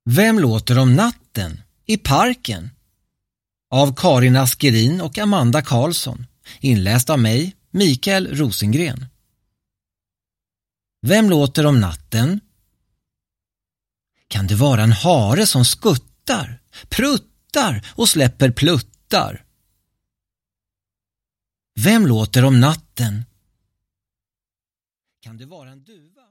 Vem låter om natten i parken? Av Karin Askerin och Amanda Karlsson. Inläst av mig, Mikael Rosengren. Vem låter om natten? Kan det vara en hare som skuttar, pruttar och släpper pluttar? Vem låter om natten? Kan det vara en duva?